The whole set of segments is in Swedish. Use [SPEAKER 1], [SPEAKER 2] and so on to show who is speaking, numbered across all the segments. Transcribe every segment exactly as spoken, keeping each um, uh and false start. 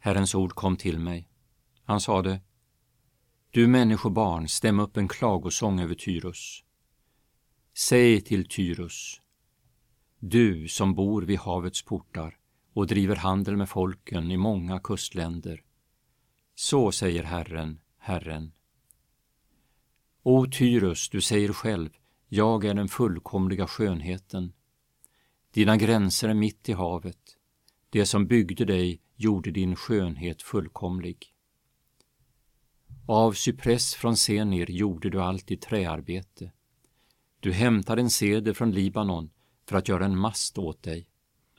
[SPEAKER 1] Herrens ord kom till mig. Han sade: Du människobarn, stäm upp en klagosång över Tyrus. Säg till Tyrus: du som bor vid havets portar och driver handel med folken i många kustländer. Så säger Herren, Herren. O Tyrus, du säger själv, jag är den fullkomliga skönheten. Dina gränser är mitt i havet. Det som byggde dig gjorde din skönhet fullkomlig. Av cypress från Senir gjorde du alltid träarbete. Du hämtade en ceder från Libanon för att göra en mast åt dig.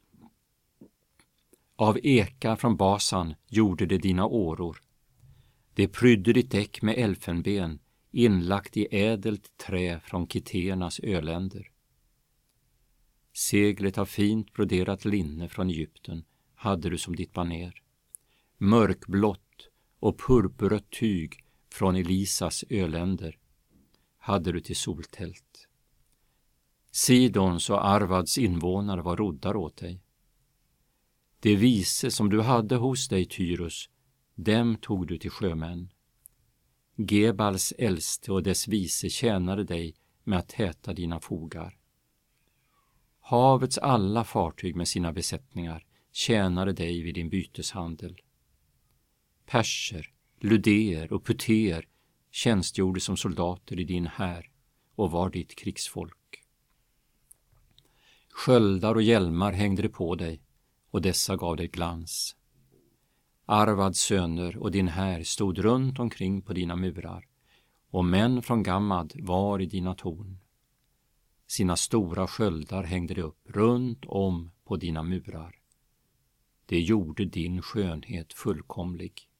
[SPEAKER 1] Av eka från Basan gjorde det dina åror. Det prydde ditt däck med elfenben, inlagt i ädelt trä från Kiteernas öländer. Seglet av fint broderat linne från Egypten hade du som ditt baner. Mörkblått och purpurrött tyg från Elisas öländer hade du till soltält. Sidons och Arvads invånare var roddar åt dig. Det vise som du hade hos dig, Tyrus, dem tog du till sjömän. Gebals äldste och dess vise tjänade dig med att täta dina fogar. Havets alla fartyg med sina besättningar tjänade dig vid din byteshandel. Perser, ludéer och putéer tjänstgjorde som soldater i din här och var ditt krigsfolk. Sköldar och hjälmar hängde det på dig, och dessa gav dig glans. Arvads söner och din här stod runt omkring på dina murar, och män från Gammad var i dina torn. Sina stora sköldar hängde de upp runt om på dina murar. Det gjorde din skönhet fullkomlig.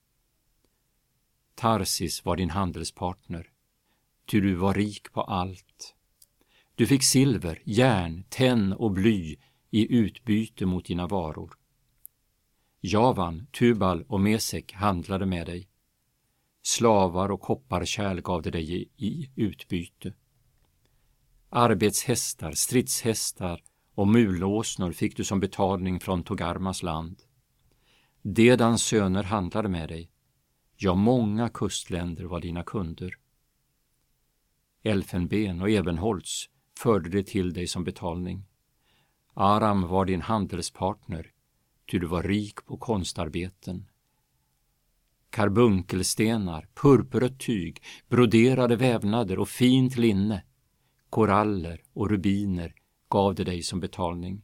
[SPEAKER 1] Tarsis var din handelspartner, ty du var rik på allt. Du fick silver, järn, tenn och bly i utbyte mot dina varor. Javan, Tubal och Mesek handlade med dig. Slavar och kopparkärl gav det dig i utbyte. Arbetshästar, stridshästar och mulåsnor fick du som betalning från Togarmas land. Dedans söner handlade med dig. Ja, många kustländer var dina kunder. Elfenben och ebenholts förde det till dig som betalning. Aram var din handelspartner, ty du var rik på konstarbeten. Karbunkelstenar, purpurrött tyg, broderade vävnader och fint linne, koraller och rubiner gav det dig som betalning.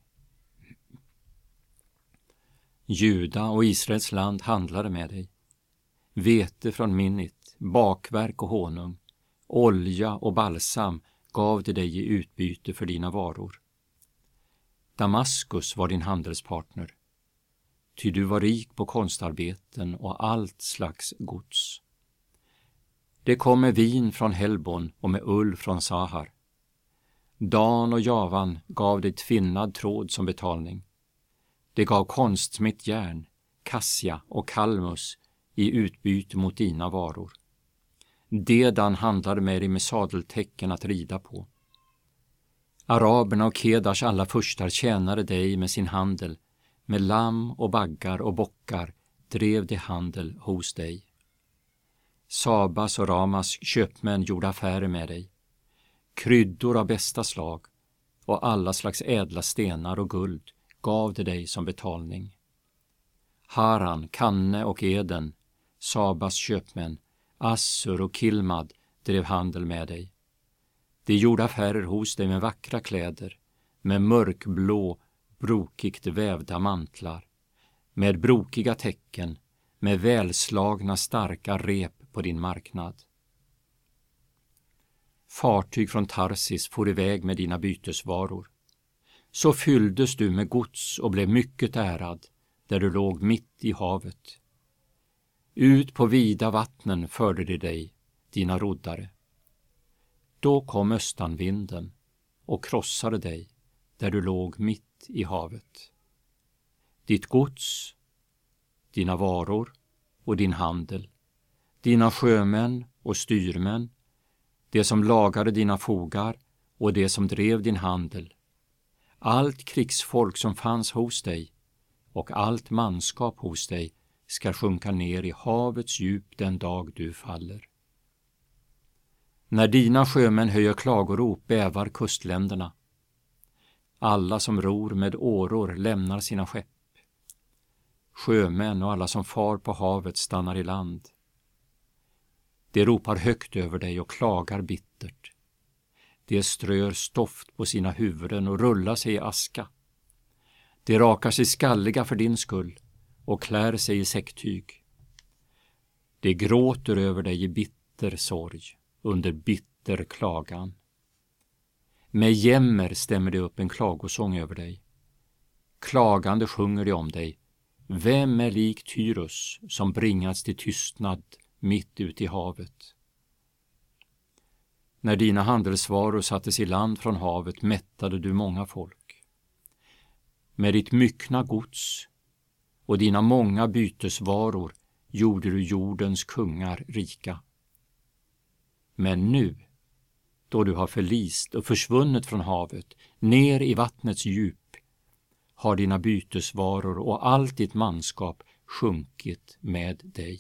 [SPEAKER 1] Juda och Israels land handlade med dig. Vete från Minnit, bakverk och honung, olja och balsam gav det dig i utbyte för dina varor. Damaskus var din handelspartner, ty du var rik på konstarbeten och allt slags gods. Det kom med vin från Helbon och med ull från Sahar. Dan och Javan gav dig tvinnad tråd som betalning. Det gav konstsmitt järn, kassia och kalmus i utbyte mot dina varor. Dedan handlade med dig med sadeltecken att rida på. Araberna och Kedars alla furstar tjänade dig med sin handel. Med lamm och baggar och bockar drev de handel hos dig. Sabas och Ramas köpmän gjorde affärer med dig. Kryddor av bästa slag och alla slags ädla stenar och guld gav de dig som betalning. Haran, Kanne och Eden, Sabas köpmän, Assur och Kilmad drev handel med dig. De gjorde affärer hos dig med vackra kläder, med mörkblå, brokigt vävda mantlar, med brokiga tecken, med välslagna starka rep på din marknad. Fartyg från Tarsis for iväg med dina bytesvaror. Så fylldes du med gods och blev mycket ärad, där du låg mitt i havet. Ut på vida vattnen förde de dig, dina roddare. Då kom östanvinden och krossade dig, där du låg mitt i havet. Ditt gods, dina varor och din handel, dina sjömän och styrmän, det som lagade dina fogar och det som drev din handel, allt krigsfolk som fanns hos dig och allt manskap hos dig ska sjunka ner i havets djup den dag du faller. När dina sjömän höjer klagorop bävar kustländerna. Alla som ror med åror lämnar sina skepp. Sjömän och alla som far på havet stannar i land. De ropar högt över dig och klagar bittert. De strör stoft på sina huvuden och rullar sig i aska. De rakar sig skalliga för din skull och klär sig i säcktyg. De gråter över dig i bitter sorg, under bitter klagan. Med jämmer stämmer det upp en klagosång över dig. Klagande sjunger de om dig. Vem är lik Tyrus som bringats till tystnad mitt ute i havet? När dina handelsvaror sattes i land från havet mättade du många folk. Med ditt myckna gods och dina många bytesvaror gjorde du jordens kungar rika. Men nu, då du har förlist och försvunnit från havet, ner i vattnets djup, har dina bytesvaror och allt ditt manskap sjunkit med dig.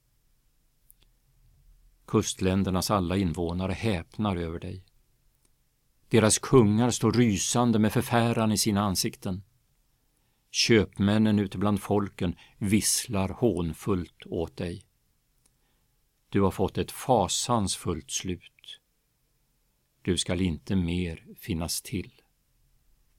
[SPEAKER 1] Kustländernas alla invånare häpnar över dig. Deras kungar står rysande med förfäran i sina ansikten. Köpmännen ute bland folken visslar hånfullt åt dig. Du har fått ett fasansfullt slut. Du skall inte mer finnas till.